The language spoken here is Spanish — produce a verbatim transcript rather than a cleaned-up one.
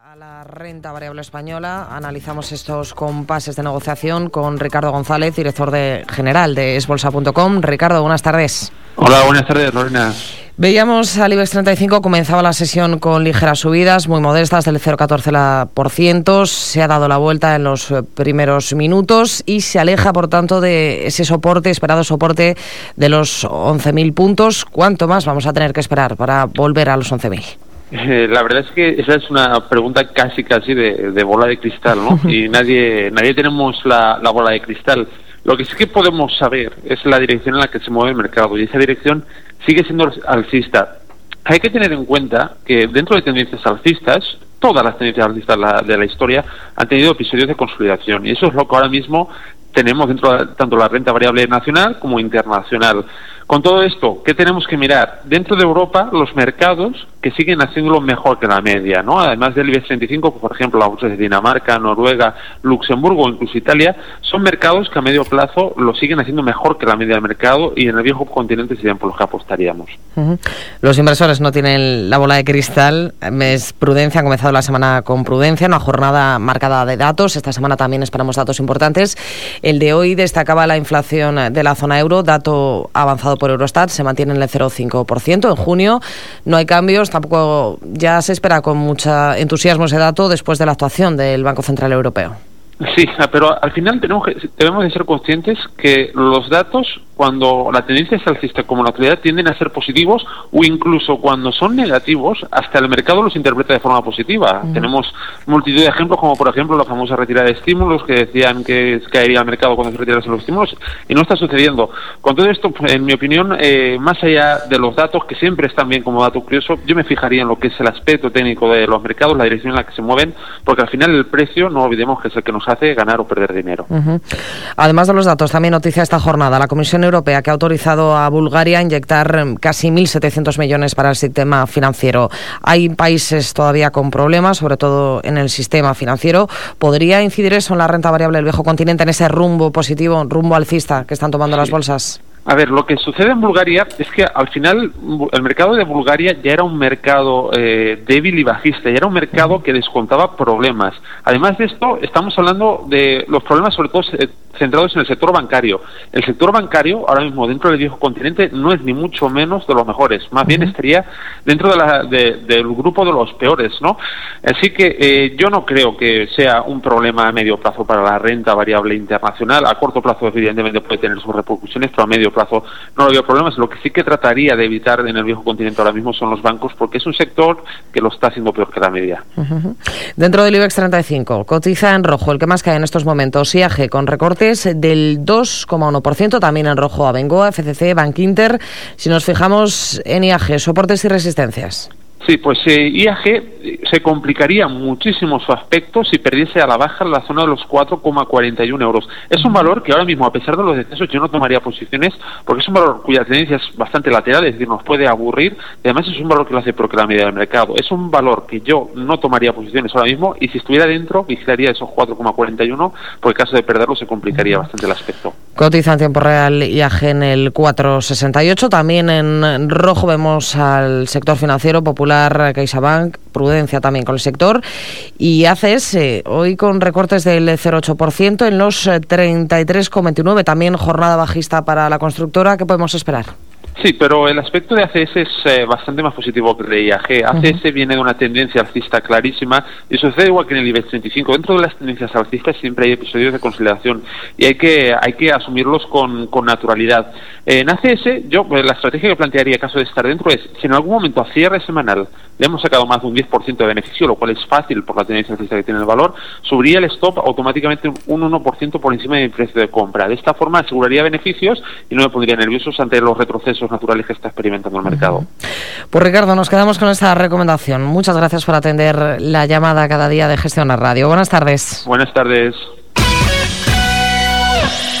A la renta variable española analizamos estos compases de negociación con Ricardo González, director de general de esbolsa punto com. Ricardo, buenas tardes. Hola, buenas tardes, Lorena. Veíamos al IBEX treinta y cinco, comenzaba la sesión con ligeras subidas, muy modestas, del cero coma catorce por ciento. Se ha dado la vuelta en los primeros minutos y se aleja, por tanto, de ese soporte, esperado soporte de los once mil puntos. ¿Cuánto más vamos a tener que esperar para volver a los once mil? Eh, la verdad es que esa es una pregunta casi casi de, de bola de cristal, ¿no? Y nadie nadie tenemos la, la bola de cristal. Lo que sí que podemos saber es la dirección en la que se mueve el mercado, y esa dirección sigue siendo alcista. Hay que tener en cuenta que dentro de tendencias alcistas, todas las tendencias alcistas de la, de la historia han tenido episodios de consolidación, y eso es lo que ahora mismo tenemos dentro de tanto la renta variable nacional como internacional. Con todo esto, ¿qué tenemos que mirar? Dentro de Europa, los mercados que siguen haciéndolo mejor que la media, ¿no? Además del IBEX treinta y cinco, por ejemplo, las bolsas de Dinamarca, Noruega, Luxemburgo o incluso Italia, son mercados que a medio plazo lo siguen haciendo mejor que la media del mercado, y en el viejo continente serían por los que apostaríamos. Uh-huh. Los inversores no tienen la bola de cristal. Es prudencia, han comenzado la semana con prudencia, una jornada marcada de datos. Esta semana también esperamos datos importantes. El de hoy destacaba la inflación de la zona euro, dato avanzado por Eurostat, se mantiene en el cero coma cinco por ciento. En junio no hay cambios, tampoco ya se espera con mucho entusiasmo ese dato después de la actuación del Banco Central Europeo. Sí, pero al final tenemos que, debemos de ser conscientes que los datos, cuando la tendencia es alcista como la actualidad, tienden a ser positivos, o incluso cuando son negativos, hasta el mercado los interpreta de forma positiva. Mm. Tenemos multitud de ejemplos, como por ejemplo la famosa retirada de estímulos, que decían que caería el mercado cuando se retirasen los estímulos, y no está sucediendo. Con todo esto, en mi opinión, eh, más allá de los datos, que siempre están bien como dato curioso, yo me fijaría en lo que es el aspecto técnico de los mercados, la dirección en la que se mueven, porque al final el precio, no olvidemos que es el que nos hace ganar o perder dinero. Uh-huh. Además de los datos, también noticia esta jornada, la Comisión Europea, que ha autorizado a Bulgaria a inyectar casi mil setecientos millones para el sistema financiero. Hay países todavía con problemas, sobre todo en el sistema financiero. ¿Podría incidir eso en la renta variable del viejo continente, en ese rumbo positivo, rumbo alcista que están tomando sí. las bolsas? A ver, lo que sucede en Bulgaria es que al final el mercado de Bulgaria ya era un mercado eh, débil y bajista, ya era un mercado que descontaba problemas. Además de esto, estamos hablando de los problemas sobre todo centrados en el sector bancario. El sector bancario ahora mismo dentro del viejo continente no es ni mucho menos de los mejores, más bien estaría dentro de la, de, del grupo de los peores, ¿no? Así que eh, yo no creo que sea un problema a medio plazo para la renta variable internacional. A corto plazo evidentemente puede tener sus repercusiones, pero a medio plazo no lo veo problemas. Lo que sí que trataría de evitar en el viejo continente ahora mismo son los bancos, porque es un sector que lo está haciendo peor que la media. Uh-huh. Dentro del IBEX treinta y cinco, cotiza en rojo, el que más cae en estos momentos, I A G, con recortes del dos coma uno por ciento, también en rojo Abengoa, F C C, Bankinter. Si nos fijamos en I A G, soportes y resistencias. Sí, pues eh, I A G se complicaría muchísimo su aspecto si perdiese a la baja la zona de los cuatro coma cuarenta y uno euros. Es un valor que ahora mismo, a pesar de los descensos, yo no tomaría posiciones, porque es un valor cuya tendencia es bastante lateral, es decir, nos puede aburrir, y además es un valor que lo hace peor que la media del mercado. Es un valor que yo no tomaría posiciones ahora mismo, y si estuviera dentro, vigilaría esos cuatro coma cuarenta y uno, porque en caso de perderlo se complicaría bastante el aspecto. Cotiza en tiempo real I A G en el cuatro coma sesenta y ocho. También en rojo vemos al sector financiero, Popular, CaixaBank, prudencia también con el sector, y A C S hoy con recortes del cero coma ocho por ciento en los treinta y tres coma veintinueve. También jornada bajista para la constructora. ¿Qué podemos esperar? Sí, pero el aspecto de A C S es eh, bastante más positivo que el de I A G. A C S uh-huh. viene de una tendencia alcista clarísima, y sucede igual que en el IBEX treinta y cinco. Dentro de las tendencias alcistas siempre hay episodios de consolidación, y hay que hay que asumirlos con, con naturalidad. Eh, en A C S, yo pues, la estrategia que plantearía en caso de estar dentro es, si en algún momento a cierre semanal le hemos sacado más de un diez por ciento de beneficio, lo cual es fácil por la tendencia alcista que tiene el valor, subiría el stop automáticamente un uno por ciento por encima del precio de compra. De esta forma aseguraría beneficios y no me pondría nerviosos ante los retrocesos naturales que está experimentando el mercado. Pues Ricardo, nos quedamos con esta recomendación. Muchas gracias por atender la llamada cada día de Gestiona Radio. Buenas tardes. Buenas tardes.